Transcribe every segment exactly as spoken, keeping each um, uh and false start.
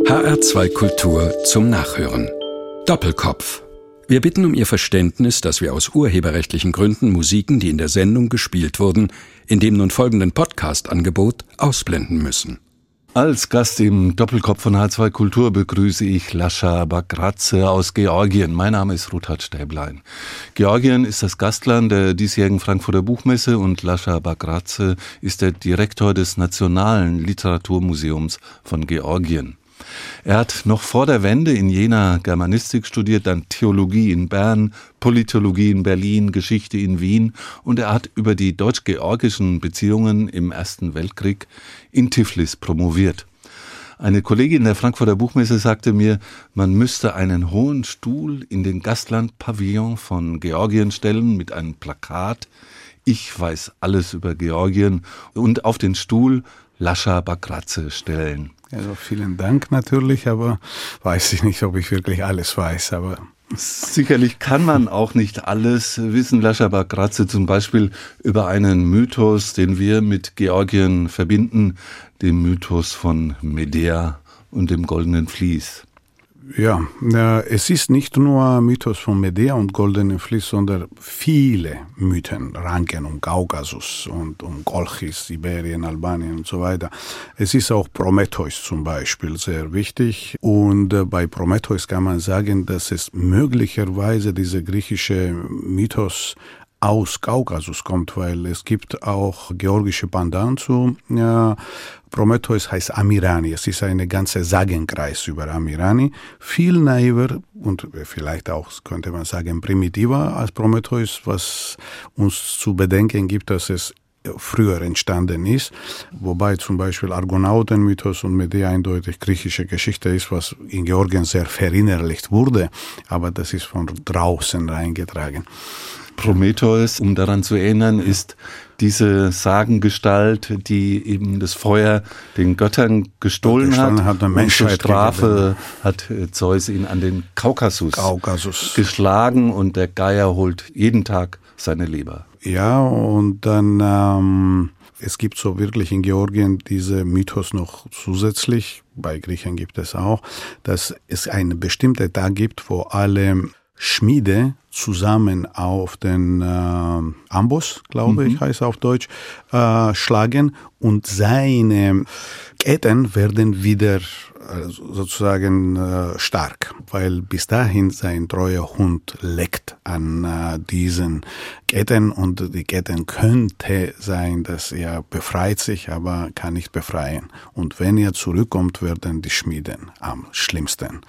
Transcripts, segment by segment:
H R zwei Kultur zum Nachhören. Doppelkopf. Wir bitten um Ihr Verständnis, dass wir aus urheberrechtlichen Gründen Musiken, die in der Sendung gespielt wurden, in dem nun folgenden Podcast-Angebot ausblenden müssen. Als Gast im Doppelkopf von H R zwei Kultur begrüße ich Lascha Bagradze aus Georgien. Mein Name ist Ruthard Stäblein. Georgien ist das Gastland der diesjährigen Frankfurter Buchmesse und Lascha Bagradze ist der Direktor des Nationalen Literaturmuseums von Georgien. Er hat noch vor der Wende in Jena Germanistik studiert, dann Theologie in Bern, Politologie in Berlin, Geschichte in Wien und er hat über die deutsch-georgischen Beziehungen im Ersten Weltkrieg in Tiflis promoviert. Eine Kollegin der Frankfurter Buchmesse sagte mir, man müsste einen hohen Stuhl in den Gastland-Pavillon von Georgien stellen mit einem Plakat „Ich weiß alles über Georgien“ und auf den Stuhl Lascha Bagradze stellen. Also vielen Dank natürlich, aber weiß ich nicht, ob ich wirklich alles weiß. Aber sicherlich kann man auch nicht alles wissen. Lascha Bagradze zum Beispiel über einen Mythos, den wir mit Georgien verbinden, den Mythos von Medea und dem goldenen Vlies. Ja, es ist nicht nur Mythos von Medea und Goldenen Vlies, sondern viele Mythen ranken um Kaukasus und um Kolchis, Sibirien, Albanien und so weiter. Es ist auch Prometheus zum Beispiel sehr wichtig und bei Prometheus kann man sagen, dass es möglicherweise dieser griechische Mythos aus Kaukasus kommt, weil es gibt auch georgische Pendant zu ja, Prometheus heißt Amirani. Es ist eine ganze Sagenkreis über Amirani. Viel naiver und vielleicht auch, könnte man sagen, primitiver als Prometheus, was uns zu bedenken gibt, dass es früher entstanden ist. Wobei zum Beispiel Argonautenmythos und Medea eindeutig griechische Geschichte ist, was in Georgien sehr verinnerlicht wurde. Aber das ist von draußen reingetragen. Prometheus, um daran zu erinnern, ist diese Sagengestalt, die eben das Feuer den Göttern gestohlen hat. hat und zur Strafe hat Zeus ihn an den Kaukasus, Kaukasus geschlagen und der Geier holt jeden Tag seine Leber. Ja, und dann ähm, es gibt so wirklich in Georgien diese Mythos noch zusätzlich, bei Griechen gibt es auch, dass es einen bestimmten Tag gibt, wo alle Schmiede zusammen auf den äh, Amboss, glaube mhm. ich, heißt auf Deutsch, äh, schlagen und seine Ketten werden wieder äh, sozusagen äh, stark, weil bis dahin sein treuer Hund leckt an äh, diesen Ketten und die Ketten könnte sein, dass er befreit sich, aber kann nicht befreien. Und wenn er zurückkommt, werden die Schmieden am schlimmsten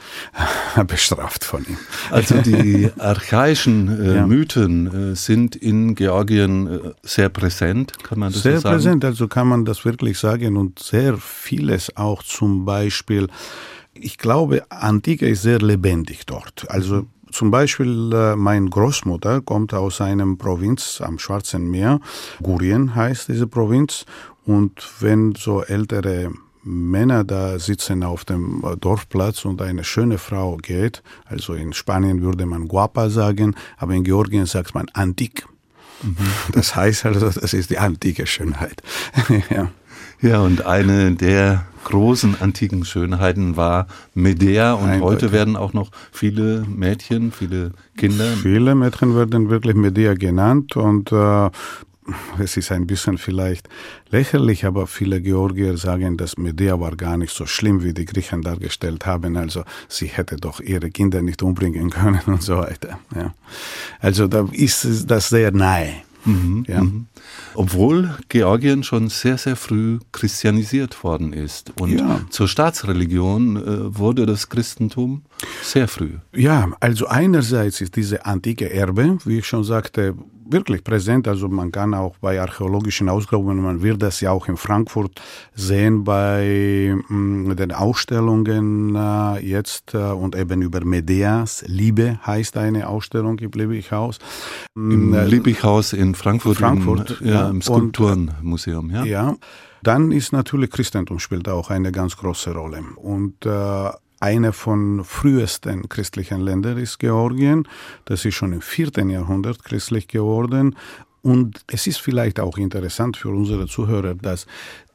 bestraft von ihm. Also die archaischen äh, ja. Mythen äh, sind in Georgien äh, sehr präsent, kann man das sehr so sagen? Sehr präsent, also kann man das wirklich sagen und sehr vieles auch zum Beispiel, ich glaube, Antike ist sehr lebendig dort. Also zum Beispiel äh, meine Großmutter kommt aus einer Provinz am Schwarzen Meer, Gurien heißt diese Provinz und wenn so ältere Männer da sitzen auf dem Dorfplatz und eine schöne Frau geht, also in Spanien würde man guapa sagen, aber in Georgien sagt man antik. Mhm. Das heißt also, das ist die antike Schönheit. ja. Ja, und eine der großen antiken Schönheiten war Medea und Eindeutig. Heute werden auch noch viele Mädchen, viele Kinder. Viele Mädchen werden wirklich Medea genannt und äh, es ist ein bisschen vielleicht lächerlich, aber viele Georgier sagen, dass Medea war gar nicht so schlimm, wie die Griechen dargestellt haben. Also sie hätte doch ihre Kinder nicht umbringen können und so weiter. Ja. Also da ist das sehr nahe. Mhm, ja. mhm. Obwohl Georgien schon sehr, sehr früh christianisiert worden ist. Und ja. zur Staatsreligion äh, wurde das Christentum sehr früh. Ja, also einerseits ist diese antike Erbe, wie ich schon sagte, wirklich präsent. Also man kann auch bei archäologischen Ausgrabungen, man wird das ja auch in Frankfurt sehen bei mh, den Ausstellungen äh, jetzt äh, und eben über Medeas Liebe heißt eine Ausstellung im Liebighaus. Im äh, Liebighaus in Frankfurt, Frankfurt im, ja, im Skulpturenmuseum. Ja. ja, dann ist natürlich Christentum spielt auch eine ganz große Rolle und äh, Eine von frühesten christlichen Ländern ist Georgien. Das ist schon im vierten Jahrhundert christlich geworden. Und es ist vielleicht auch interessant für unsere Zuhörer, dass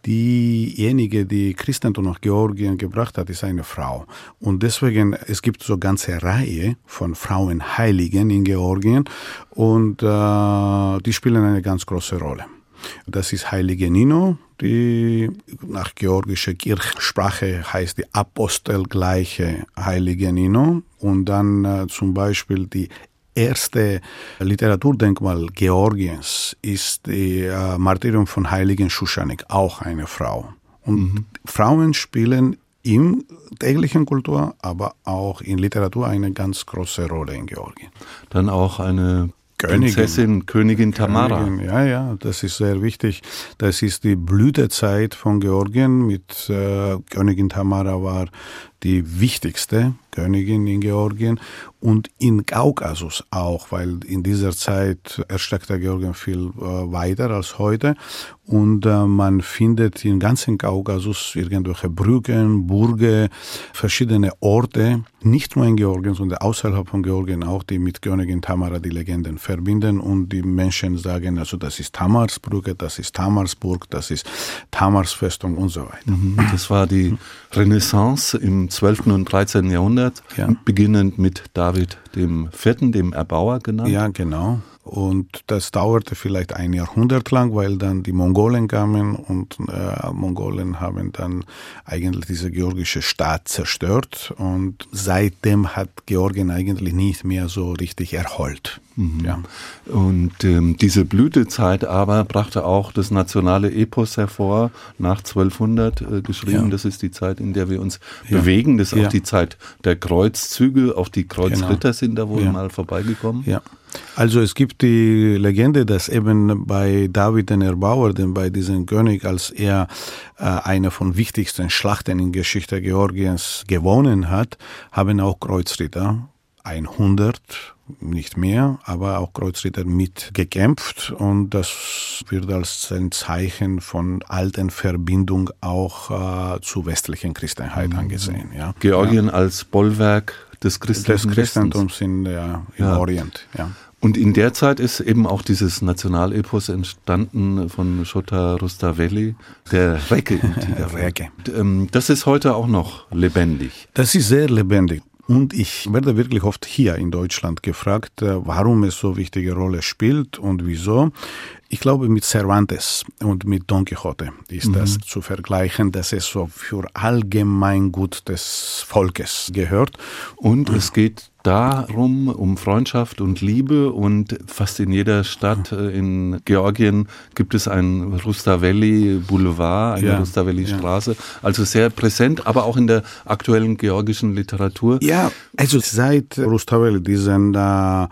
diejenige, die Christentum nach Georgien gebracht hat, ist eine Frau. Und deswegen, es gibt so eine ganze Reihe von Frauenheiligen in Georgien und äh, die spielen eine ganz große Rolle. Das ist Heilige Nino, die nach georgischer Kirchensprache heißt die apostelgleiche Heilige Nino. Und dann äh, zum Beispiel die erste Literaturdenkmal Georgiens ist die äh, Martyrium von Heiligen Shushanik, auch eine Frau. Und mhm. Frauen spielen in täglichen Kultur, aber auch in Literatur eine ganz große Rolle in Georgien. Dann auch eine Königin. Prinzessin, Königin Tamara. Königin, ja, ja, das ist sehr wichtig. Das ist die Blütezeit von Georgien. Mit äh, Königin Tamara war die wichtigste Königin in Georgien und in Kaukasus auch, weil in dieser Zeit erstreckte Georgien viel äh, weiter als heute und äh, man findet im ganzen Kaukasus irgendwelche Brücken, Burgen, verschiedene Orte, nicht nur in Georgien, sondern außerhalb von Georgien auch, die mit Königin Tamara die Legenden verbinden und die Menschen sagen, also das ist Tamarsbrücke, das ist Tamarsburg, das ist Tamarsfestung und so weiter. Das war die Renaissance im zwölften und dreizehnten Jahrhundert, ja. Beginnend mit David dem Vierten, dem Erbauer genannt. Ja, genau. Und das dauerte vielleicht ein Jahrhundert lang, weil dann die Mongolen kamen und äh, Mongolen haben dann eigentlich diese georgische Stadt zerstört und seitdem hat Georgien eigentlich nicht mehr so richtig erholt. Mhm. Ja. Und ähm, diese Blütezeit aber brachte auch das nationale Epos hervor, nach zwölfhundert äh, geschrieben. Ja. Das ist die Zeit, in der wir uns ja. bewegen. Das ist ja. auch die Zeit der Kreuzzüge, auch die Kreuzritter genau. sind da wohl ja. mal vorbeigekommen. Ja. Also es gibt die Legende, dass eben bei David den Erbauer, denn bei diesem König, als er äh, eine von wichtigsten Schlachten in Geschichte Georgiens gewonnen hat, haben auch Kreuzritter, hundert, nicht mehr, aber auch Kreuzritter mitgekämpft und das wird als ein Zeichen von alten Verbindung auch äh, zur westlichen Christenheit mhm. angesehen. Ja. Georgien ja. als Bollwerk des Christentums, des Christentums in, ja, im ja. Orient. Ja. Und in der Zeit ist eben auch dieses Nationalepos entstanden von Shota Rustaveli, der Recke im Tigerwald. Das ist heute auch noch lebendig. Das ist sehr lebendig. Und ich werde wirklich oft hier in Deutschland gefragt, warum es so wichtige Rolle spielt und wieso. Ich glaube, mit Cervantes und mit Don Quixote ist mhm. das zu vergleichen, dass es so für Allgemeingut des Volkes gehört. Und es geht darum, um Freundschaft und Liebe und fast in jeder Stadt in Georgien gibt es einen Rustaveli Boulevard, eine ja, Rustaveli Straße, ja. also sehr präsent, aber auch in der aktuellen georgischen Literatur. Ja, also seit Rustaveli diesen äh,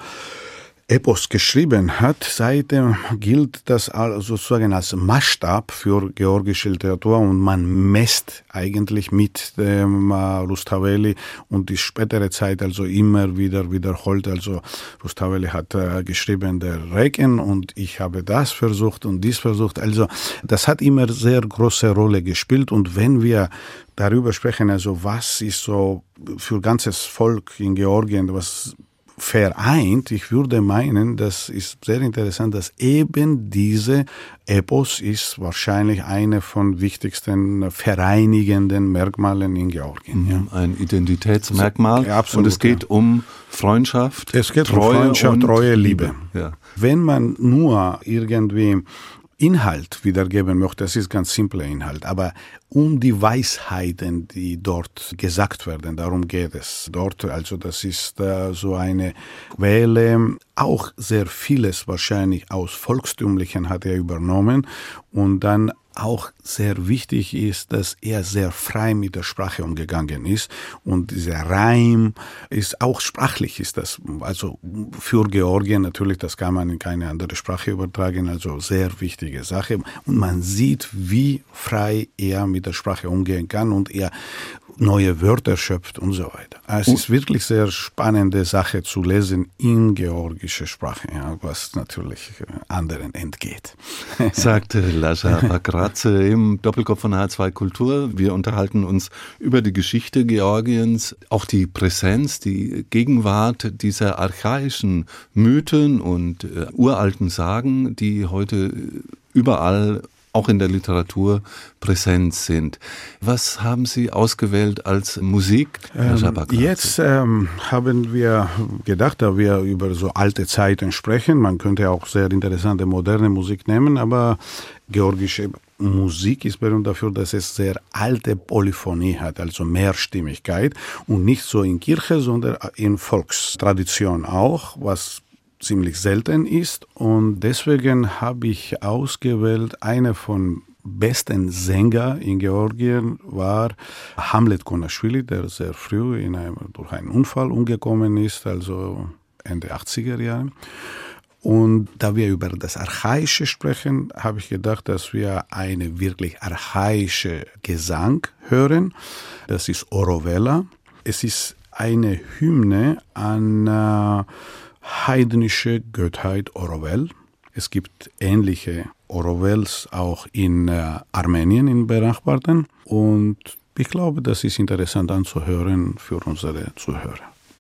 Epos geschrieben hat, seitdem gilt das sozusagen als Maßstab für georgische Literatur und man messt eigentlich mit dem Rustaveli und die spätere Zeit also immer wieder wiederholt. Also Rustaveli hat äh, geschrieben der Regen und ich habe das versucht und dies versucht. Also das hat immer sehr große Rolle gespielt und wenn wir darüber sprechen, also was ist so für ganzes Volk in Georgien, was vereint. Ich würde meinen, das ist sehr interessant, dass eben diese Epos ist wahrscheinlich eine von wichtigsten vereinigenden Merkmalen in Georgien. Ja. Ein Identitätsmerkmal. Ja, absolut, und es geht ja. um Freundschaft, es geht Treue, um Freundschaft, Treue, Liebe. Liebe. Ja. Wenn man nur irgendwie Inhalt wiedergeben möchte, das ist ganz simpler Inhalt, aber um die Weisheiten, die dort gesagt werden, darum geht es. Dort, also das ist äh, so eine Quelle, auch sehr vieles wahrscheinlich aus Volkstümlichen hat er übernommen und dann auch sehr wichtig ist, dass er sehr frei mit der Sprache umgegangen ist und dieser Reim ist auch sprachlich ist das, also für Georgien natürlich, das kann man in keine andere Sprache übertragen, also sehr wichtige Sache und man sieht, wie frei er mit der Sprache umgehen kann und er neue Wörter schöpft und so weiter. Es ist wirklich sehr spannende Sache zu lesen in georgischer Sprache, ja, was natürlich anderen entgeht. Sagte Lascha Bagradze im Doppelkopf von H zwei Kultur. Wir unterhalten uns über die Geschichte Georgiens, auch die Präsenz, die Gegenwart dieser archaischen Mythen und äh, uralten Sagen, die heute überall auch in der Literatur präsent sind. Was haben Sie ausgewählt als Musik, Lascha Bagradze? Ähm, jetzt ähm, haben wir gedacht, da wir über so alte Zeiten sprechen, man könnte auch sehr interessante moderne Musik nehmen, aber georgische Musik ist berühmt dafür, dass es sehr alte Polyphonie hat, also Mehrstimmigkeit und nicht so in Kirche, sondern in Volkstradition auch, was ziemlich selten ist, und deswegen habe ich ausgewählt, eine von besten Sänger in Georgien war Hamlet Konaschwili, der sehr früh in einem, durch einen Unfall umgekommen ist, also Ende achtziger Jahre. Und da wir über das Archaische sprechen, habe ich gedacht, dass wir eine wirklich archaische Gesang hören. Das ist Orovela. Es ist eine Hymne an äh, heidnische Gottheit Orovel. Es gibt ähnliche Orovels auch in äh, Armenien, in benachbarten. Und ich glaube, das ist interessant anzuhören für unsere Zuhörer.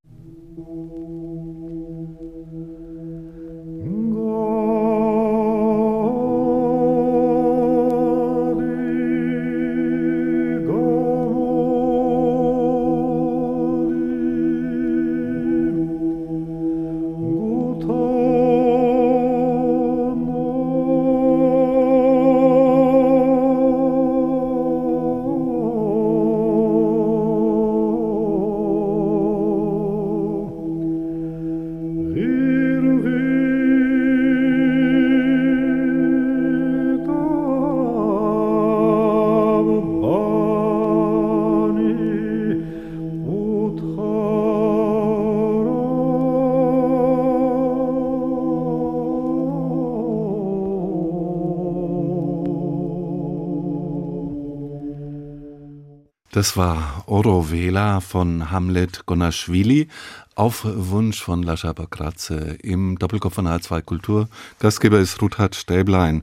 Das war Orovela von Hamlet Konaschwili auf Wunsch von Lascha Bagradze im Doppelkopf von H zwei Kultur. Gastgeber ist Ruthard Stäblein.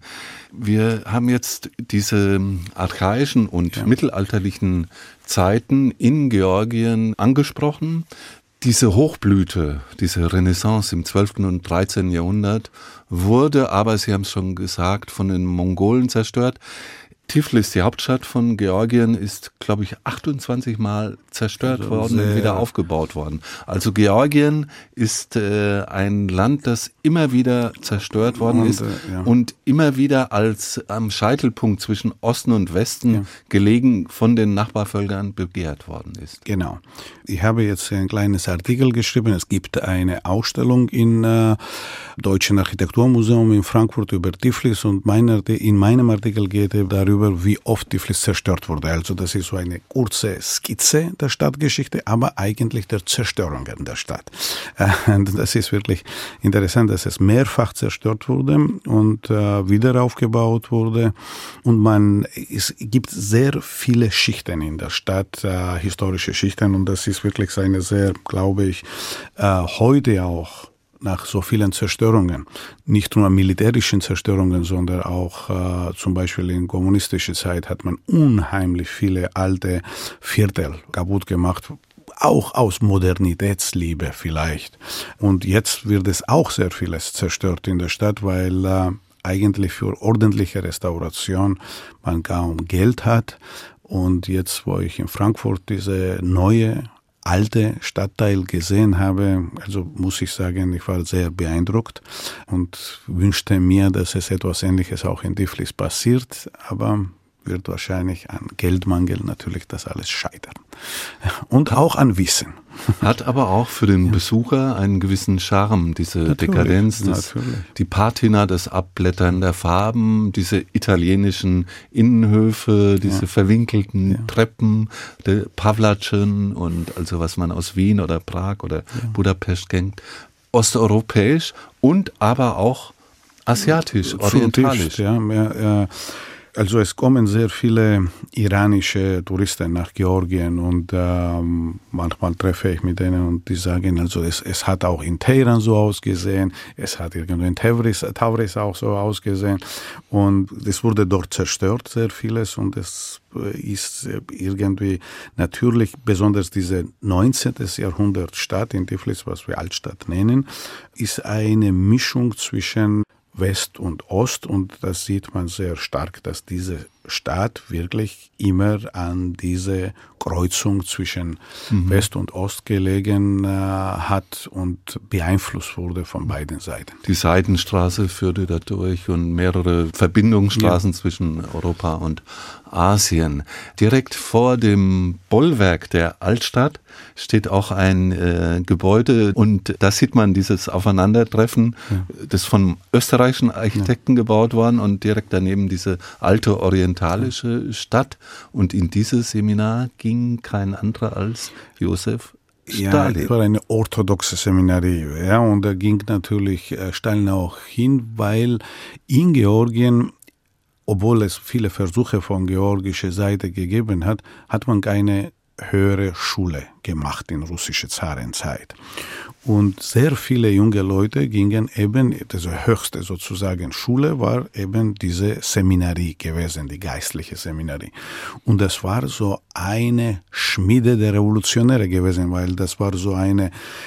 Wir haben jetzt diese archaischen und ja. mittelalterlichen Zeiten in Georgien angesprochen. Diese Hochblüte, diese Renaissance im zwölften und dreizehnten Jahrhundert wurde aber, Sie haben es schon gesagt, von den Mongolen zerstört. Tiflis, die Hauptstadt von Georgien, ist, glaube ich, achtundzwanzig Mal zerstört also worden und wieder aufgebaut worden. Also Georgien ist äh, ein Land, das immer wieder zerstört worden und, ist äh, ja. und immer wieder als am Scheitelpunkt zwischen Osten und Westen ja. gelegen von den Nachbarvölkern begehrt worden ist. Genau. Ich habe jetzt ein kleines Artikel geschrieben. Es gibt eine Ausstellung im äh, Deutschen Architekturmuseum in Frankfurt über Tiflis und mein, in meinem Artikel geht es darüber, wie oft Tiflis zerstört wurde. Also das ist so eine kurze Skizze der Stadtgeschichte, aber eigentlich der Zerstörungen der Stadt. Und das ist wirklich interessant, dass es mehrfach zerstört wurde und äh, wieder aufgebaut wurde. Und man, es gibt sehr viele Schichten in der Stadt, äh, historische Schichten, und das ist wirklich eine sehr, glaube ich, äh, heute auch nach so vielen Zerstörungen, nicht nur militärischen Zerstörungen, sondern auch äh, zum Beispiel in kommunistischer Zeit hat man unheimlich viele alte Viertel kaputt gemacht, auch aus Modernitätsliebe vielleicht. Und jetzt wird es auch sehr vieles zerstört in der Stadt, weil äh, eigentlich für ordentliche Restauration man kaum Geld hat. Und jetzt, wo ich in Frankfurt diese neue alte Stadtteil gesehen habe, also muss ich sagen, ich war sehr beeindruckt und wünschte mir, dass es etwas Ähnliches auch in Tiflis passiert, aber wird wahrscheinlich an Geldmangel natürlich das alles scheitern. Und auch an Wissen. Hat aber auch für den Besucher einen gewissen Charme, diese natürlich, Dekadenz, das, die Patina, das Abblättern der Farben, diese italienischen Innenhöfe, diese ja. verwinkelten ja. Treppen, die Pavlatschen und also was man aus Wien oder Prag oder ja. Budapest kennt, osteuropäisch und aber auch asiatisch, orientalisch. Ja, mehr, äh, Also es kommen sehr viele iranische Touristen nach Georgien und ähm, manchmal treffe ich mit denen und die sagen, also es, es hat auch in Teheran so ausgesehen, es hat irgendwo in Tabriz, Tabriz auch so ausgesehen und es wurde dort zerstört, sehr vieles und es ist irgendwie natürlich, besonders diese neunzehnten. Jahrhundert Stadt in Tiflis, was wir Altstadt nennen, ist eine Mischung zwischen West und Ost und das sieht man sehr stark, dass diese Stadt wirklich immer an diese Kreuzung zwischen mhm. West und Ost gelegen äh, hat und beeinflusst wurde von beiden Seiten. Die Seidenstraße führte da durch und mehrere Verbindungsstraßen ja. zwischen Europa und Asien. Direkt vor dem Bollwerk der Altstadt steht auch ein äh, Gebäude und da sieht man dieses Aufeinandertreffen, ja. das von österreichischen Architekten ja. gebaut worden und direkt daneben diese alte orientalische Stadt und in dieses Seminar ging kein anderer als Josef Stalin. Ja, es war eine orthodoxe Seminarie, ja, und da ging natürlich äh, Stalin auch hin, weil in Georgien, obwohl es viele Versuche von georgischer Seite gegeben hat, hat man keine höhere Schule gemacht in russischer Zarenzeit. Und sehr viele junge Leute gingen eben, diese höchste sozusagen Schule war eben diese Seminarie gewesen, die geistliche Seminarie. Und das war so eine Schmiede der Revolutionäre gewesen, weil das war so eine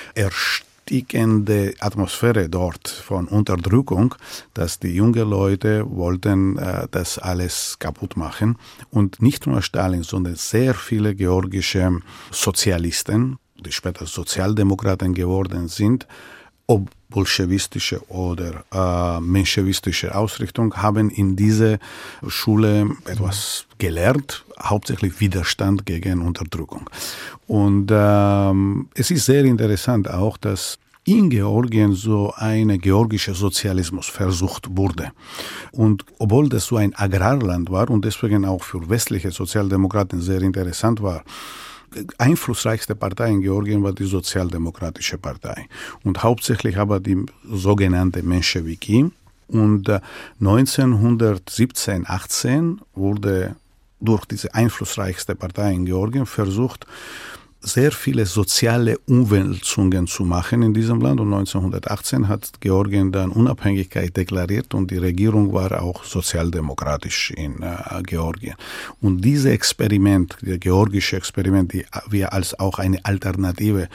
erstickende Atmosphäre dort von Unterdrückung, dass die jungen Leute wollten äh, das alles kaputt machen. Und nicht nur Stalin, sondern sehr viele georgische Sozialisten, die später Sozialdemokraten geworden sind, ob bolschewistische oder äh, menschewistische Ausrichtung, haben in dieser Schule etwas gelernt, hauptsächlich Widerstand gegen Unterdrückung. Und ähm, es ist sehr interessant auch, dass in Georgien so ein georgischer Sozialismus versucht wurde. Und obwohl das so ein Agrarland war und deswegen auch für westliche Sozialdemokraten sehr interessant war, einflussreichste Partei in Georgien war die Sozialdemokratische Partei und hauptsächlich aber die sogenannte Menschewiki. Und neunzehnhundertsiebzehn, achtzehn wurde durch diese einflussreichste Partei in Georgien versucht, sehr viele soziale Umwälzungen zu machen in diesem Land. Und neunzehnhundertachtzehn hat Georgien dann Unabhängigkeit deklariert und die Regierung war auch sozialdemokratisch in äh, Georgien. Und dieses Experiment, das georgische Experiment, die wir als auch eine Alternative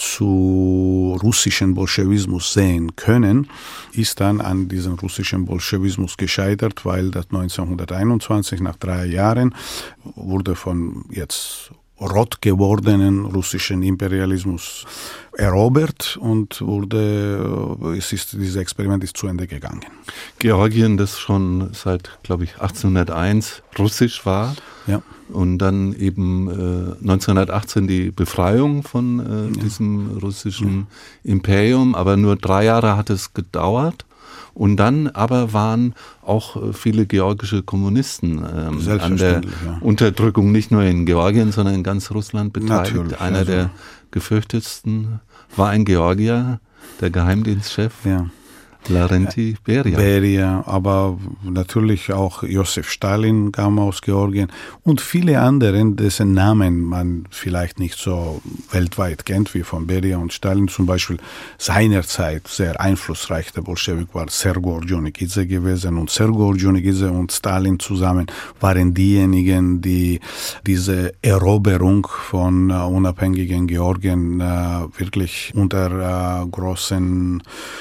zu russischen Bolschewismus sehen können, ist dann an diesem russischen Bolschewismus gescheitert, weil das neunzehnhunderteinundzwanzig, nach drei Jahren, wurde von jetzt rot gewordenen russischen Imperialismus erobert und wurde, es ist, dieses Experiment ist zu Ende gegangen. Georgien, das schon seit, glaube ich, achtzehnhunderteins russisch war. Ja. Und dann eben äh, neunzehnhundertachtzehn die Befreiung von äh, ja. diesem russischen ja. Imperium, aber nur drei Jahre hat es gedauert. Und dann aber waren auch viele georgische Kommunisten ähm, an der ja. Unterdrückung nicht nur in Georgien, sondern in ganz Russland beteiligt. Natürlich, Einer also. der gefürchtetsten war ein Georgier, der Geheimdienstchef. Ja. Lavrenti Beria. Beria, aber natürlich auch Josef Stalin kam aus Georgien und viele andere, dessen Namen man vielleicht nicht so weltweit kennt wie von Beria und Stalin. Zum Beispiel seinerzeit sehr einflussreich der Bolschewik war Sergei Orjonikidze gewesen und Sergei Orjonikidze und Stalin zusammen waren diejenigen, die diese Eroberung von uh, unabhängigen Georgien uh, wirklich unter uh, großen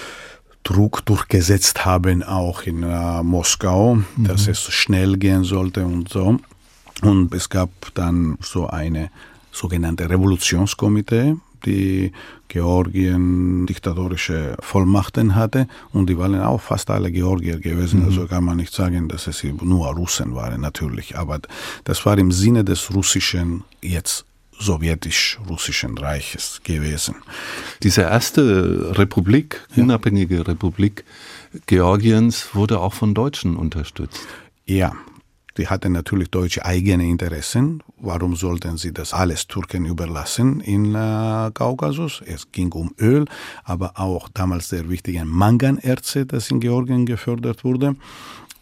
Druck durchgesetzt haben, auch in äh, Moskau, mhm. dass es schnell gehen sollte und so. Und es gab dann so eine sogenannte Revolutionskomitee, die Georgien diktatorische Vollmachten hatte und die waren auch fast alle Georgier gewesen. Mhm. Also kann man nicht sagen, dass es nur Russen waren, natürlich. Aber das war im Sinne des russischen, jetzt sowjetisch-russischen Reiches gewesen. Diese erste Republik, ja. unabhängige Republik Georgiens, wurde auch von Deutschen unterstützt. Ja, die hatten natürlich deutsche eigene Interessen. Warum sollten sie das alles Türken überlassen in äh, Kaukasus? Es ging um Öl, aber auch damals sehr wichtige Manganerze, das in Georgien gefördert wurde.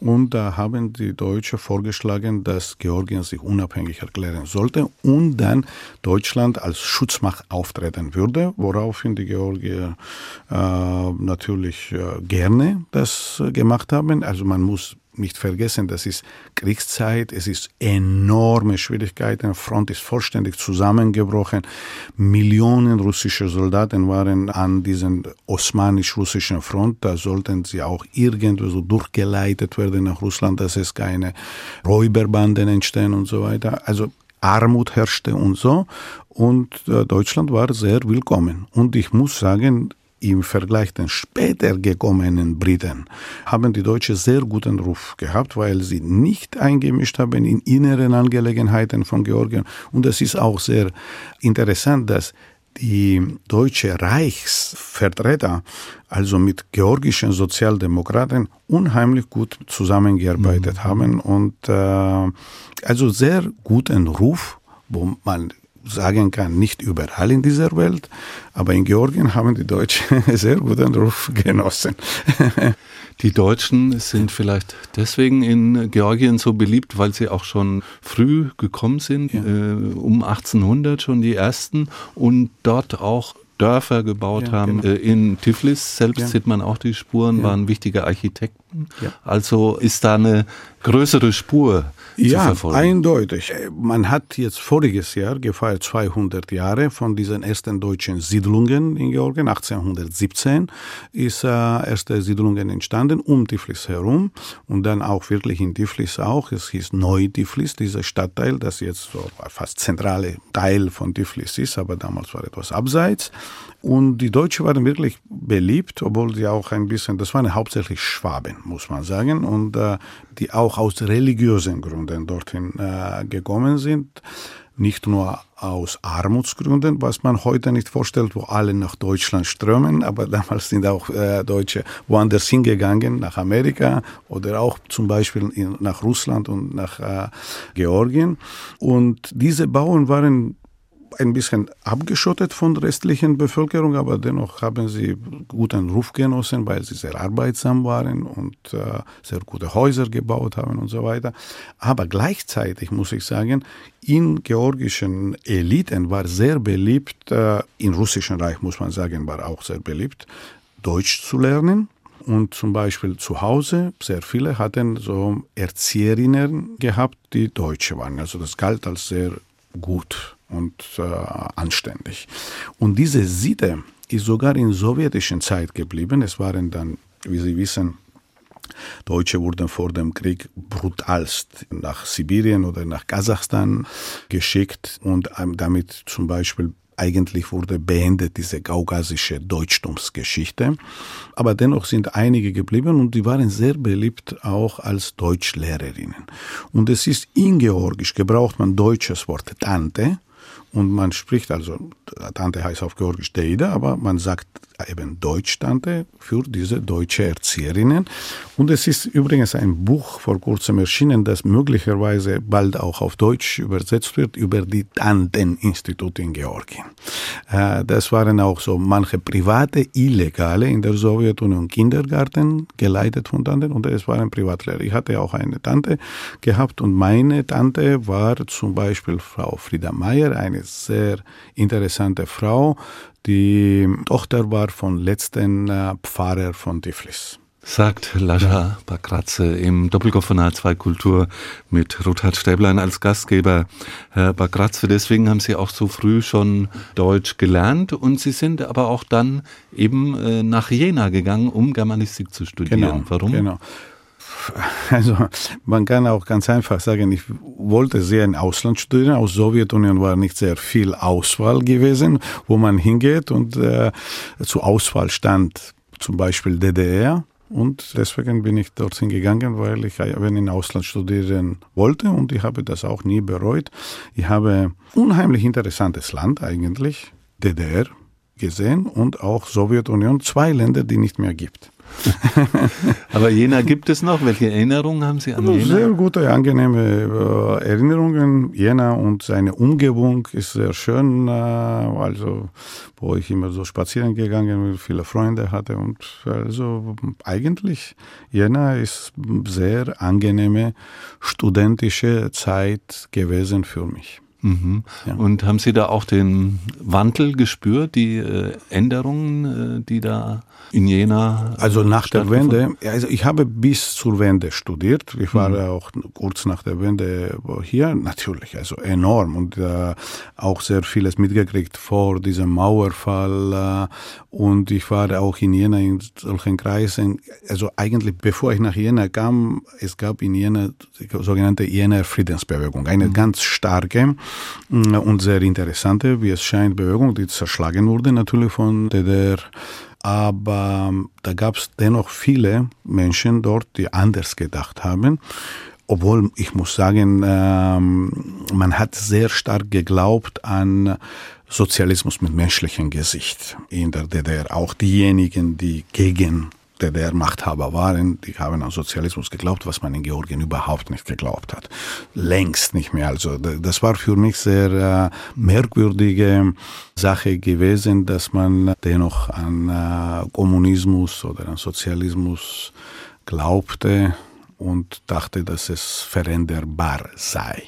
Und da haben die Deutschen vorgeschlagen, dass Georgien sich unabhängig erklären sollte und dann Deutschland als Schutzmacht auftreten würde, woraufhin die Georgier äh, natürlich äh, gerne das äh, gemacht haben. Also man muss nicht vergessen, das ist Kriegszeit, es ist enorme Schwierigkeiten, die Front ist vollständig zusammengebrochen. Millionen russische Soldaten waren an diesen osmanisch-russischen Front, da sollten sie auch irgendwie so durchgeleitet werden nach Russland, dass es keine Räuberbanden entstehen und so weiter. Also Armut herrschte und so und äh, Deutschland war sehr willkommen. Und ich muss sagen, im Vergleich den später gekommenen Briten haben die Deutschen sehr guten Ruf gehabt, weil sie nicht eingemischt haben in inneren Angelegenheiten von Georgien. Und es ist auch sehr interessant, dass die deutsche Reichsvertreter, also mit georgischen Sozialdemokraten, unheimlich gut zusammengearbeitet mhm. haben und äh, also sehr guten Ruf, wo man sagen kann, nicht überall in dieser Welt, aber in Georgien haben die Deutschen sehr guten Ruf genossen. Die Deutschen sind vielleicht deswegen in Georgien so beliebt, weil sie auch schon früh gekommen sind, ja. äh, um achtzehnhundert schon die ersten und dort auch Dörfer gebaut ja, haben. Genau. In Tiflis selbst ja. sieht man auch die Spuren, ja. waren wichtige Architekten. Ja. Also ist da eine größere Spur ja, zu verfolgen. Ja, eindeutig. Man hat jetzt voriges Jahr gefeiert zweihundert Jahre von diesen ersten deutschen Siedlungen in Georgien. achtzehnhundertsiebzehn ist äh, erste Siedlungen entstanden um Tiflis herum und dann auch wirklich in Tiflis auch. Es hieß Neu-Tiflis, dieser Stadtteil, das jetzt so fast zentrale Teil von Tiflis ist, aber damals war etwas abseits. Und die Deutschen waren wirklich beliebt, obwohl sie auch ein bisschen, das waren hauptsächlich Schwaben, muss man sagen, und äh, die auch aus religiösen Gründen dorthin äh, gekommen sind. Nicht nur aus Armutsgründen, was man heute nicht vorstellt, wo alle nach Deutschland strömen, aber damals sind auch äh, Deutsche woanders hingegangen, nach Amerika oder auch zum Beispiel in, nach Russland und nach äh, Georgien. Und diese Bauern waren ein bisschen abgeschottet von der restlichen Bevölkerung, aber dennoch haben sie guten Ruf genossen, weil sie sehr arbeitsam waren und äh, sehr gute Häuser gebaut haben und so weiter. Aber gleichzeitig muss ich sagen, in georgischen Eliten war sehr beliebt, äh, im Russischen Reich muss man sagen, war auch sehr beliebt, Deutsch zu lernen. Und zum Beispiel zu Hause, sehr viele hatten so Erzieherinnen gehabt, die Deutsche waren. Also das galt als sehr gut und äh, anständig. Und diese Sitte ist sogar in sowjetischen Zeit geblieben. Es waren dann, wie Sie wissen, Deutsche wurden vor dem Krieg brutalst nach Sibirien oder nach Kasachstan geschickt und damit zum Beispiel eigentlich wurde beendet diese kaukasische Deutschtumsgeschichte. Aber dennoch sind einige geblieben und die waren sehr beliebt auch als Deutschlehrerinnen. Und es ist in Georgisch gebraucht man deutsches Wort Tante. Und man spricht also, Tante heißt auf Georgisch Deida, aber man sagt eben Deutsch-Tante für diese deutsche Erzieherinnen. Und es ist übrigens ein Buch vor kurzem erschienen, das möglicherweise bald auch auf Deutsch übersetzt wird, über die Tanteninstitute in Georgien. Das waren auch so manche private, illegale in der Sowjetunion Kindergarten, geleitet von Tanten, und es waren Privatlehrer. Ich hatte auch eine Tante gehabt und meine Tante war zum Beispiel Frau Frieda Meyer, eine sehr interessante Frau. Die Tochter war von letzten äh, Pfarrer von Tiflis. Sagt Lascha Bagratze im Doppelkopf von H zwei Kultur mit Ruthard Stäblein als Gastgeber. Herr Bagratze, deswegen haben Sie auch so früh schon Deutsch gelernt und Sie sind aber auch dann eben äh, nach Jena gegangen, um Germanistik zu studieren. Genau, Warum? Genau. Also man kann auch ganz einfach sagen, ich wollte sehr im Ausland studieren. Aus Sowjetunion war nicht sehr viel Auswahl gewesen, wo man hingeht. Und äh, zur Auswahl stand zum Beispiel D D R. Und deswegen bin ich dorthin gegangen, weil ich eben im Ausland studieren wollte. Und ich habe das auch nie bereut. Ich habe unheimlich interessantes Land eigentlich, D D R, gesehen und auch Sowjetunion, zwei Länder, die nicht mehr gibt. Aber Jena gibt es noch. Welche Erinnerungen haben Sie an Jena? Sehr gute, angenehme äh, Erinnerungen. Jena und seine Umgebung ist sehr schön. Äh, also, wo ich immer so spazieren gegangen bin, viele Freunde hatte. Und also eigentlich, Jena ist sehr angenehme studentische Zeit gewesen für mich. Mhm. Ja. Und haben Sie da auch den Wandel gespürt, die äh, Änderungen, äh, die da in Jena äh, Also nach der Wende, also ich habe bis zur Wende studiert. Ich war mhm. auch kurz nach der Wende hier, natürlich, also enorm und äh, auch sehr vieles mitgekriegt vor diesem Mauerfall äh, und ich war auch in Jena in solchen Kreisen. Also eigentlich bevor ich nach Jena kam, es gab in Jena die sogenannte Jenaer Friedensbewegung, eine mhm. ganz starke und sehr interessante, wie es scheint, Bewegung, die zerschlagen wurde natürlich von D D R. Aber da gab es dennoch viele Menschen dort, die anders gedacht haben. Obwohl, ich muss sagen, ähm, man hat sehr stark geglaubt an Sozialismus mit menschlichem Gesicht in der D D R. Auch diejenigen, die gegen D D R-Machthaber waren, die haben an Sozialismus geglaubt, was man in Georgien überhaupt nicht geglaubt hat. Längst nicht mehr. Also das war für mich sehr äh, merkwürdige Sache gewesen, dass man dennoch an äh, Kommunismus oder an Sozialismus glaubte und dachte, dass es veränderbar sei.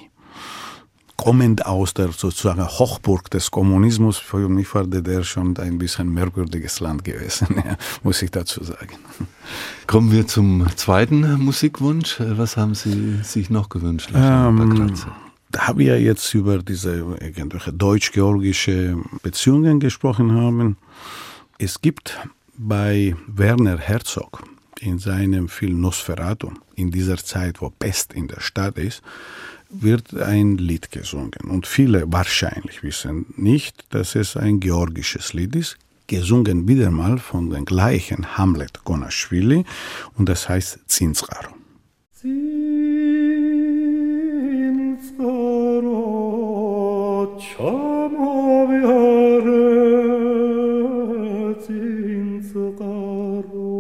Kommend aus der sozusagen Hochburg des Kommunismus, für mich war D D R schon ein bisschen merkwürdiges Land gewesen, ja, muss ich dazu sagen. Kommen wir zum zweiten Musikwunsch. Was haben Sie sich noch gewünscht? Ähm, da habe ich ja jetzt über diese irgendwelche deutsch-georgische Beziehungen gesprochen haben. Es gibt bei Werner Herzog in seinem Film Nosferatu, in dieser Zeit, wo Pest in der Stadt ist, wird ein Lied gesungen. Und viele wahrscheinlich wissen nicht, dass es ein georgisches Lied ist, gesungen wieder mal von dem gleichen Hamlet Gonaschwili und das heißt Zinskaro. Zinskaro, Chamoviare, Zinskaro.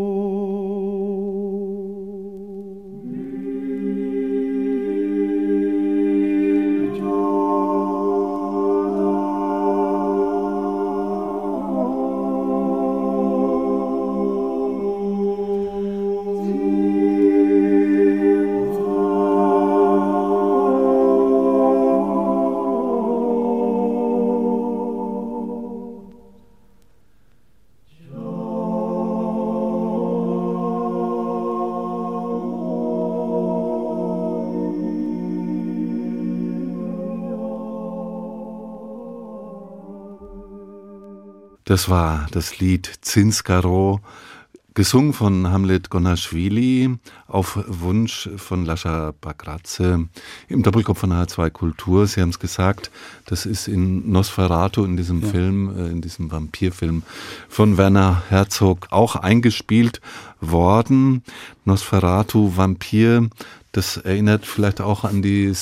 Das war das Lied Zinskaro, gesungen von Hamlet Gonaschwili auf Wunsch von Lascha Bagratze im Doppelkopf von H zwei Kultur. Sie haben es gesagt, das ist in Nosferatu, in diesem ja. Film, in diesem Vampirfilm von Werner Herzog auch eingespielt worden. Nosferatu, Vampir, das erinnert vielleicht auch an die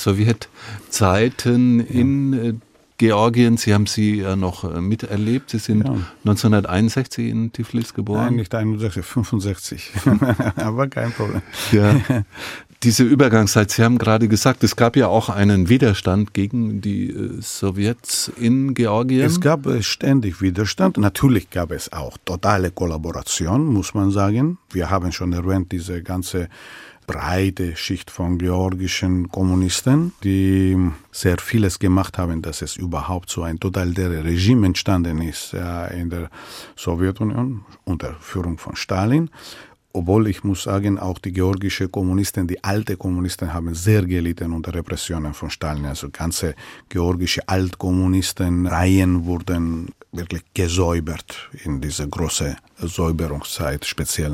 Sowjetzeiten ja. in Georgien. Sie haben sie ja noch miterlebt. Sie sind ja. neunzehnhunderteinundsechzig in Tiflis geboren. Nein, nicht einundsechzig, fünfundsechzig. Aber kein Problem. Ja. Diese Übergangszeit, Sie haben gerade gesagt, es gab ja auch einen Widerstand gegen die Sowjets in Georgien. Es gab ständig Widerstand. Natürlich gab es auch totale Kollaboration, muss man sagen. Wir haben schon erwähnt, diese ganze breite Schicht von georgischen Kommunisten, die sehr vieles gemacht haben, dass es überhaupt so ein totalitäres Regime entstanden ist ja, in der Sowjetunion unter Führung von Stalin. Obwohl ich muss sagen, auch die georgischen Kommunisten, die alte Kommunisten haben sehr gelitten unter Repressionen von Stalin. Also ganze georgische Altkommunisten-Reihen wurden wirklich gesäubert in diese große Säuberungszeit, speziell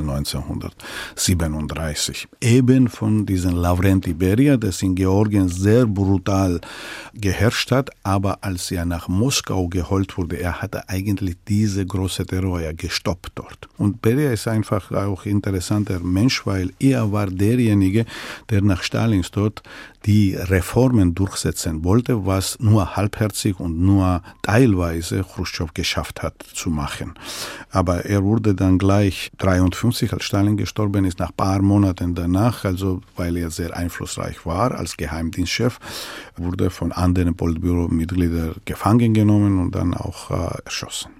neunzehnhundertsiebenunddreißig. Eben von diesem Lavrenti Beria, das in Georgien sehr brutal geherrscht hat, aber als er nach Moskau geholt wurde, er hatte eigentlich diese große Terror ja gestoppt dort. Und Beria ist einfach auch interessant, interessanter Mensch, weil er war derjenige, der nach Stalins Tod die Reformen durchsetzen wollte, was nur halbherzig und nur teilweise Chruschtschow geschafft hat zu machen. Aber er wurde dann gleich dreiundfünfzig, als Stalin gestorben ist, nach ein paar Monaten danach, also weil er sehr einflussreich war als Geheimdienstchef, wurde von anderen Politbüro-Mitgliedern gefangen genommen und dann auch äh, erschossen.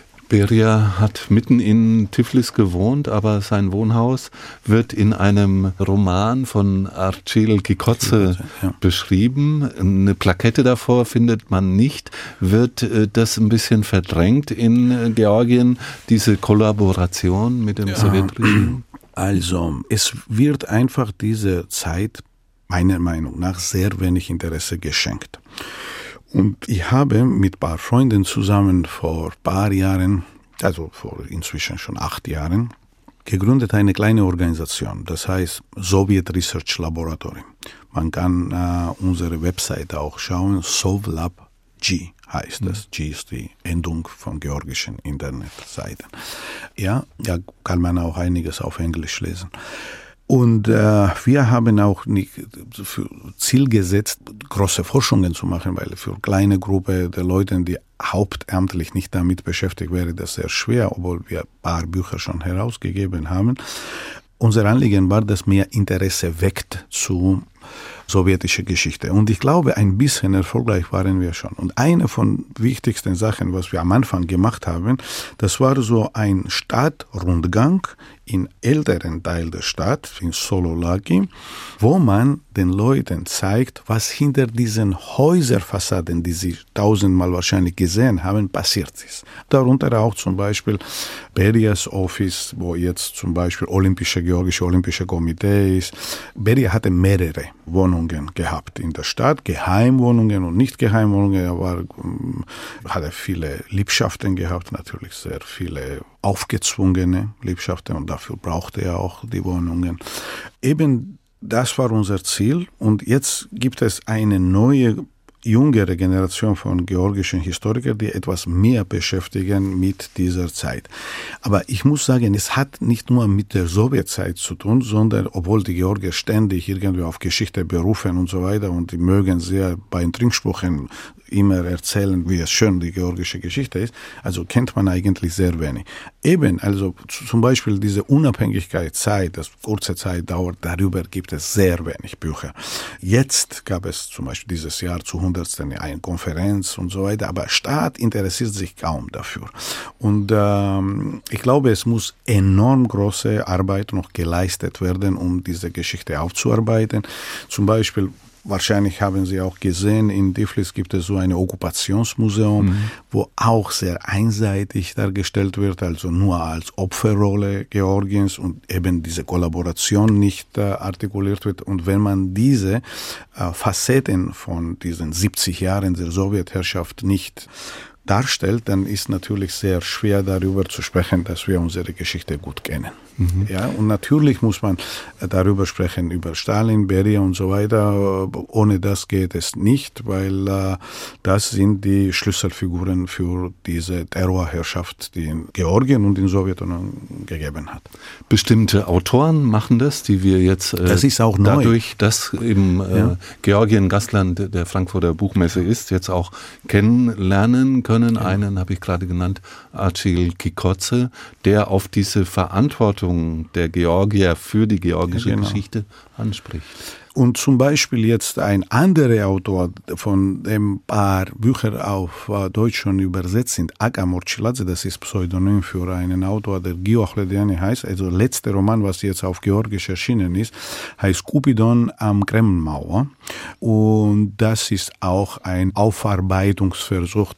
Beria hat mitten in Tiflis gewohnt, aber sein Wohnhaus wird in einem Roman von Archil Kikotze ja. beschrieben. Eine Plakette davor findet man nicht. Wird das ein bisschen verdrängt in Georgien, diese Kollaboration mit dem ja. Sowjetregime? Also, es wird einfach dieser Zeit meiner Meinung nach sehr wenig Interesse geschenkt. Und ich habe mit ein paar Freunden zusammen vor ein paar Jahren, also vor inzwischen schon acht Jahren, gegründet eine kleine Organisation, das heißt Soviet Research Laboratory. Man kann äh, unsere Webseite auch schauen, Sovlab G heißt das. G ist die Endung von georgischen Internetseiten. Ja, da kann man auch einiges auf Englisch lesen. Und äh, wir haben auch nicht für Ziel gesetzt, große Forschungen zu machen, weil für kleine Gruppe der Leute, die hauptamtlich nicht damit beschäftigt, wäre das sehr schwer, obwohl wir ein paar Bücher schon herausgegeben haben. Unser Anliegen war, dass mehr Interesse weckt zu sowjetische Geschichte. Und ich glaube, ein bisschen erfolgreich waren wir schon. Und eine von wichtigsten Sachen, was wir am Anfang gemacht haben, das war so ein Stadtrundgang in älteren Teil der Stadt, in Sololaki, wo man den Leuten zeigt, was hinter diesen Häuserfassaden, die sie tausendmal wahrscheinlich gesehen haben, passiert ist. Darunter auch zum Beispiel Berias Office, wo jetzt zum Beispiel Olympische, Georgische Olympische Komitee ist. Beria hatte mehrere Wohnungen gehabt in der Stadt, Geheimwohnungen und nicht Geheimwohnungen. Er war, hatte viele Liebschaften gehabt, natürlich sehr viele aufgezwungene Liebschaften und dafür brauchte er auch die Wohnungen. Eben das war unser Ziel und jetzt gibt es eine neue, jüngere Generation von georgischen Historikern, die etwas mehr beschäftigen mit dieser Zeit. Aber ich muss sagen, es hat nicht nur mit der Sowjetzeit zu tun, sondern obwohl die Georgier ständig irgendwie auf Geschichte berufen und so weiter und die mögen sehr bei den Trinksprüchen immer erzählen, wie es schön die georgische Geschichte ist, also kennt man eigentlich sehr wenig. Eben, also zum Beispiel diese Unabhängigkeitszeit, das kurze Zeit dauert, darüber gibt es sehr wenig Bücher. Jetzt gab es zum Beispiel dieses Jahr zu hundertsten eine Konferenz und so weiter, aber Staat interessiert sich kaum dafür. Und ähm, ich glaube, es muss enorm große Arbeit noch geleistet werden, um diese Geschichte aufzuarbeiten. Zum Beispiel wahrscheinlich haben Sie auch gesehen, in Tiflis gibt es so ein Okkupationsmuseum, mhm. wo auch sehr einseitig dargestellt wird, also nur als Opferrolle Georgiens und eben diese Kollaboration nicht äh, artikuliert wird. Und wenn man diese äh, Facetten von diesen siebzig Jahren der Sowjetherrschaft nicht darstellt, dann ist natürlich sehr schwer darüber zu sprechen, dass wir unsere Geschichte gut kennen. Mhm. Ja, und natürlich muss man darüber sprechen, über Stalin, Beria und so weiter. Ohne das geht es nicht, weil äh, das sind die Schlüsselfiguren für diese Terrorherrschaft, die in Georgien und in Sowjetunion gegeben hat. Bestimmte Autoren machen das, die wir jetzt äh, das ist auch dadurch, neu. dass eben äh, ja. Georgien Gastland der Frankfurter Buchmesse ist, jetzt auch kennenlernen können. Ja. Einen habe ich gerade genannt, Archil Kikotze, der auf diese Verantwortung der Georgier für die georgische ja, genau. Geschichte anspricht. Und zum Beispiel jetzt ein anderer Autor, von dem ein paar Bücher auf Deutsch schon übersetzt sind, Aga Morciladze, das ist Pseudonym für einen Autor, der Giorg Lediani heißt, also letzter Roman, was jetzt auf Georgisch erschienen ist, heißt Kupidon am Kremlmauer. Und das ist auch ein Aufarbeitungsversuch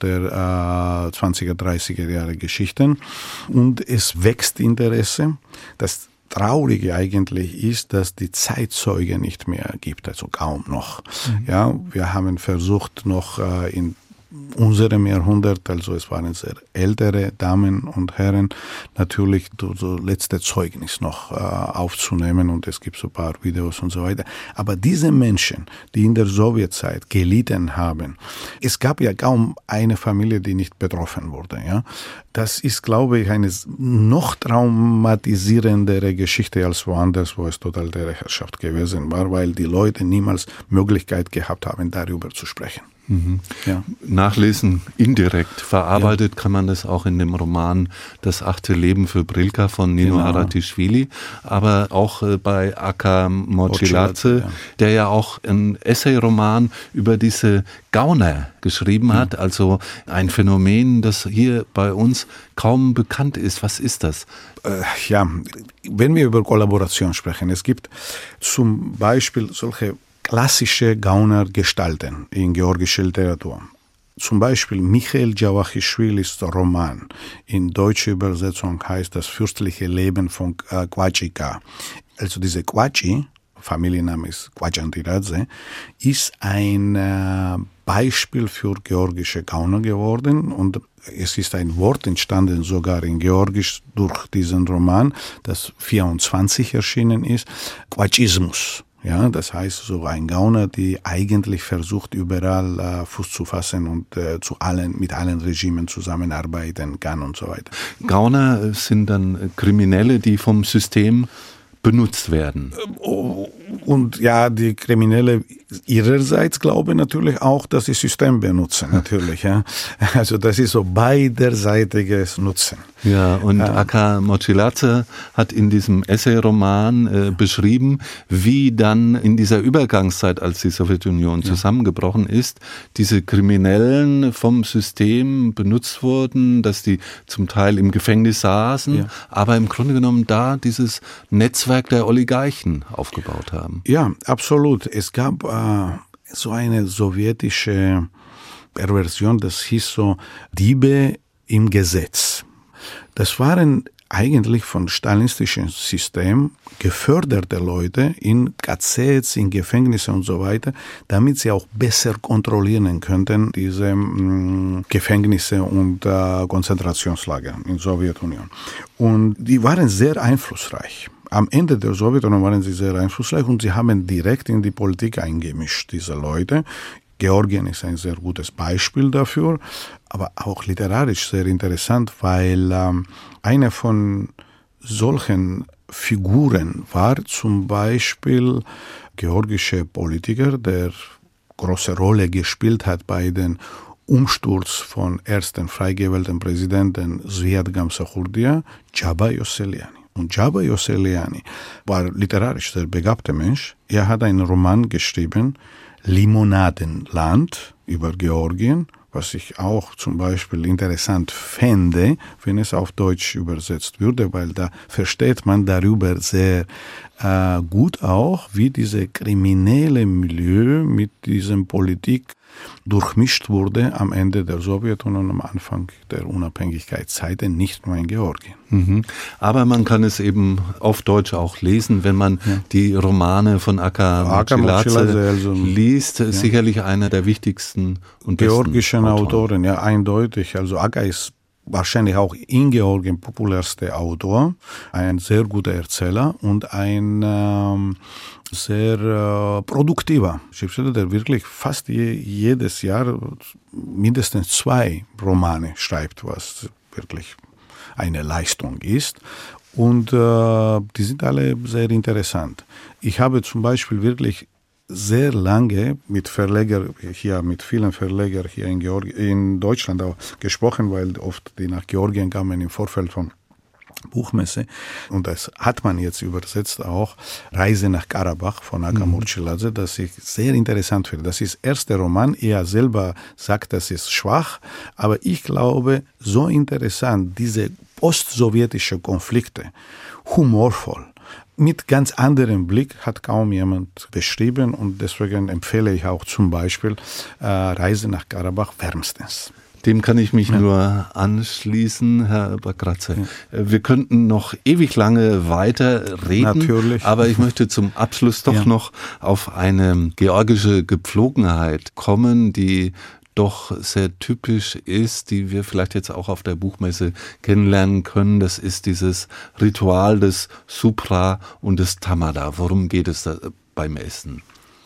der äh, zwanziger, dreißiger Jahre Geschichten. Und es wächst Interesse. Das Traurige eigentlich ist, dass die Zeitzeugen nicht mehr gibt, also kaum noch. Mhm. Ja, wir haben versucht, noch äh, in unserem Jahrhundert, also es waren sehr ältere Damen und Herren, natürlich so letzte Zeugnis noch äh, aufzunehmen und es gibt so ein paar Videos und so weiter. Aber diese Menschen, die in der Sowjetzeit gelitten haben, es gab ja kaum eine Familie, die nicht betroffen wurde. Ja? Das ist, glaube ich, eine noch traumatisierendere Geschichte als woanders, wo es totalitäre Herrschaft gewesen war, weil die Leute niemals Möglichkeit gehabt haben, darüber zu sprechen. Mhm. Ja. Nachlesen indirekt. Verarbeitet ja. kann man das auch in dem Roman Das achte Leben für Brilka von Nino genau. Haratischvili, aber auch äh, bei Aka Motschilhadze, ja. der ja auch einen Essayroman über diese Gauner geschrieben mhm. hat, also ein Phänomen, das hier bei uns kaum bekannt ist. Was ist das? Äh, ja, wenn wir über Kollaboration sprechen, es gibt zum Beispiel solche klassische Gaunergestalten in georgischer Literatur. Zum Beispiel Michael Djavachischwilis Roman. In deutscher Übersetzung heißt das Fürstliche Leben von äh, Quachika. Also diese Quachi, Familienname ist Quachantiradze, ist ein äh, Beispiel für georgische Gauner geworden und es ist ein Wort entstanden, sogar in Georgisch durch diesen Roman, das vierundzwanzig erschienen ist, Quachismus. Ja, das heißt, so ein Gauner, die eigentlich versucht, überall äh, Fuß zu fassen und äh, zu allen, mit allen Regimen zusammenarbeiten kann und so weiter. Gauner sind dann Kriminelle, die vom System benutzt werden. Und ja, die Kriminelle ihrerseits glauben natürlich auch, dass sie System benutzen, natürlich. Ja. Also das ist so beiderseitiges Nutzen. Ja, und ja. Aka Motschilhadze hat in diesem Essayroman äh, beschrieben, wie dann in dieser Übergangszeit, als die Sowjetunion ja. zusammengebrochen ist, diese Kriminellen vom System benutzt wurden, dass die zum Teil im Gefängnis saßen, ja. aber im Grunde genommen da dieses Netzwerk der Oligarchen aufgebaut haben. Ja, absolut. Es gab äh, so eine sowjetische Perversion, das hieß so Diebe im Gesetz. Das waren eigentlich von stalinistischem System geförderte Leute in K Zs, in Gefängnisse und so weiter, damit sie auch besser kontrollieren könnten, diese mh, Gefängnisse und äh, Konzentrationslager in der Sowjetunion. Und die waren sehr einflussreich. Am Ende der Sowjetunion waren sie sehr einflussreich und sie haben direkt in die Politik eingemischt, diese Leute. Georgien ist ein sehr gutes Beispiel dafür, aber auch literarisch sehr interessant, weil ähm, eine von solchen Figuren war zum Beispiel georgische Politiker, der große Rolle gespielt hat bei den Umsturz von ersten frei gewählten Präsidenten Zviad Gamsachurdia, Csaba Joseliani. Und Csaba Joseliani war literarisch sehr begabter Mensch. Er hat einen Roman geschrieben, Limonadenland über Georgien, was ich auch zum Beispiel interessant fände, wenn es auf Deutsch übersetzt würde, weil da versteht man darüber sehr äh, gut auch, wie diese kriminelle Milieu mit diesem Politik durchmischt wurde am Ende der Sowjetunion und am Anfang der Unabhängigkeitszeiten, nicht nur in Georgien. Mhm. Aber man kann es eben auf Deutsch auch lesen, wenn man ja. die Romane von Aka Motschilhadze also, liest. Ja. Sicherlich einer der wichtigsten und georgischen Autoren, ja, eindeutig. Also Aka ist wahrscheinlich auch in Georgien populärste Autor, ein sehr guter Erzähler und ein ähm, sehr äh, produktiver Schriftsteller, der wirklich fast je, jedes Jahr mindestens zwei Romane schreibt, was wirklich eine Leistung ist. Und äh, die sind alle sehr interessant. Ich habe zum Beispiel wirklich sehr lange mit Verleger hier, mit vielen Verlegern hier in, Georg- in Deutschland auch gesprochen, weil oft die nach Georgien kamen im Vorfeld von Buchmesse. Und das hat man jetzt übersetzt auch, Reise nach Karabach von Aka Motschilhadze, das ich sehr interessant finde. Das ist der erste Roman. Er selber sagt, das ist schwach, aber ich glaube, so interessant, diese post-sowjetischen Konflikte, humorvoll, mit ganz anderem Blick hat kaum jemand beschrieben und deswegen empfehle ich auch zum Beispiel äh, Reise nach Karabach wärmstens. Dem kann ich mich ja. nur anschließen, Herr Bagratze. Ja. Wir könnten noch ewig lange weiter reden, Natürlich. aber ich möchte zum Abschluss doch ja. noch auf eine georgische Gepflogenheit kommen, die doch sehr typisch ist, die wir vielleicht jetzt auch auf der Buchmesse kennenlernen können. Das ist dieses Ritual des Supra und des Tamada. Worum geht es da beim Essen?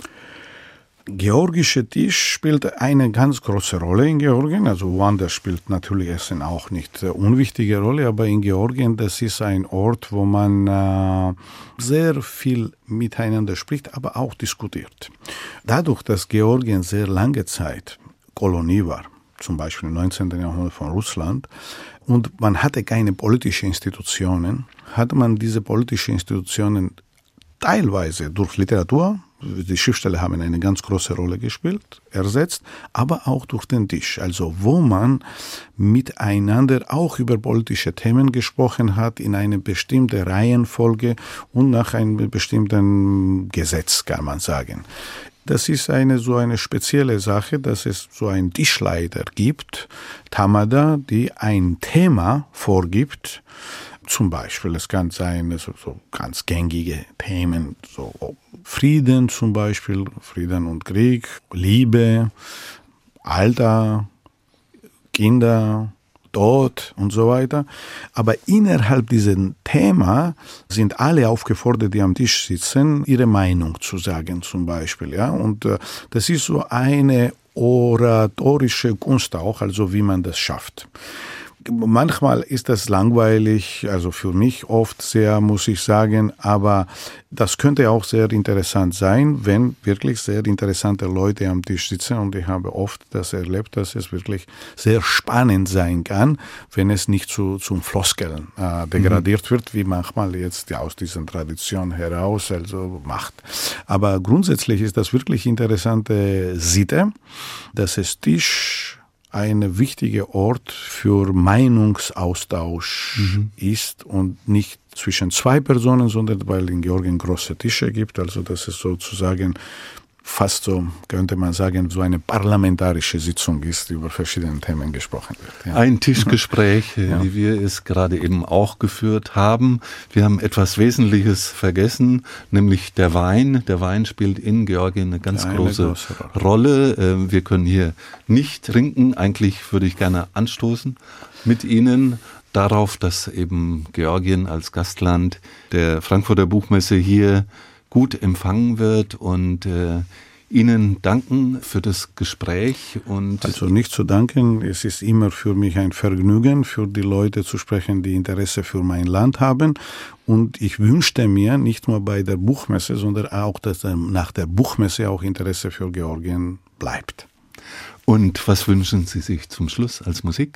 Georgischer Tisch spielt eine ganz große Rolle in Georgien. Also woanders spielt natürlich Essen auch nicht eine unwichtige Rolle, aber in Georgien, das ist ein Ort, wo man äh, sehr viel miteinander spricht, aber auch diskutiert. Dadurch, dass Georgien sehr lange Zeit Kolonie war, zum Beispiel im neunzehnten Jahrhundert von Russland, und man hatte keine politischen Institutionen, hatte man diese politischen Institutionen teilweise durch Literatur, die Schriftsteller haben eine ganz große Rolle gespielt, ersetzt, aber auch durch den Tisch. Also wo man miteinander auch über politische Themen gesprochen hat, in eine bestimmte Reihenfolge und nach einem bestimmten Gesetz, kann man sagen. Das ist eine so eine spezielle Sache, dass es so einen Tischleiter gibt, Tamada, die ein Thema vorgibt. Zum Beispiel, es kann sein, also so ganz gängige Themen, so Frieden zum Beispiel, Frieden und Krieg, Liebe, Alter, Kinder, Tod und so weiter. Aber innerhalb dieses Thema sind alle aufgefordert, die am Tisch sitzen, ihre Meinung zu sagen zum Beispiel. Ja? Und äh, das ist so eine oratorische Kunst auch, also wie man das schafft. Manchmal ist das langweilig, also für mich oft sehr, muss ich sagen, aber das könnte auch sehr interessant sein, wenn wirklich sehr interessante Leute am Tisch sitzen, und ich habe oft das erlebt, dass es wirklich sehr spannend sein kann, wenn es nicht zu, zum Floskeln äh, degradiert mhm. wird, wie manchmal jetzt ja, aus dieser Tradition heraus also macht. Aber grundsätzlich ist das wirklich interessante Sitte, dass es Tisch ein wichtiger Ort für Meinungsaustausch mhm. ist und nicht zwischen zwei Personen, sondern weil in Georgien große Tische gibt, also das ist sozusagen fast so, könnte man sagen, so eine parlamentarische Sitzung ist, die über verschiedene Themen gesprochen wird. Ja. Ein Tischgespräch, ja. wie wir es gerade eben auch geführt haben. Wir haben etwas Wesentliches vergessen, nämlich der Wein. Der Wein spielt in Georgien eine ganz eine große, große Rolle. Rolle. Wir können hier nicht trinken. Eigentlich würde ich gerne anstoßen mit Ihnen darauf, dass eben Georgien als Gastland der Frankfurter Buchmesse hier gut empfangen wird, und äh, Ihnen danken für das Gespräch. Und also nicht zu danken, es ist immer für mich ein Vergnügen, für die Leute zu sprechen, die Interesse für mein Land haben, und ich wünschte mir nicht nur bei der Buchmesse, sondern auch, dass nach der Buchmesse auch Interesse für Georgien bleibt. Und was wünschen Sie sich zum Schluss als Musik?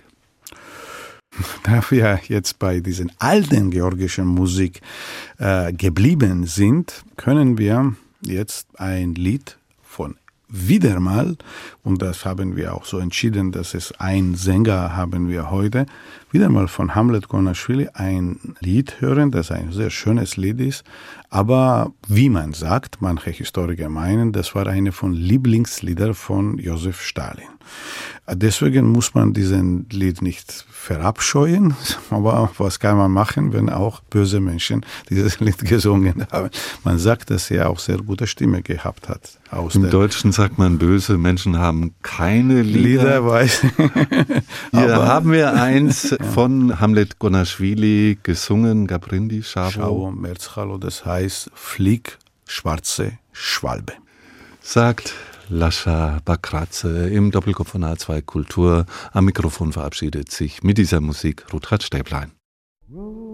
Da wir jetzt bei diesen alten georgischen Musik äh, geblieben sind, können wir jetzt ein Lied von wieder mal, und das haben wir auch so entschieden, dass es ein Sänger haben wir heute, wieder mal von Hamlet Gonashvili ein Lied hören, das ein sehr schönes Lied ist, aber wie man sagt, manche Historiker meinen, das war eine von Lieblingslieder von Josef Stalin. Deswegen muss man diesen Lied nicht verabscheuen, aber was kann man machen, wenn auch böse Menschen dieses Lied gesungen haben? Man sagt, dass er auch sehr gute Stimme gehabt hat. Aus Im Deutschen sagt man, böse Menschen haben keine Lieder. Lieder weiß. Hier haben wir eins ja. von Hamlet Gonashvili gesungen, Gabrindi Shavo. Shavo Merzchalo, das heißt Flieg, schwarze Schwalbe. Sagt Lascha Bakratze im Doppelkopf von H zwei Kultur. Am Mikrofon verabschiedet sich mit dieser Musik Ruthard Stäblein.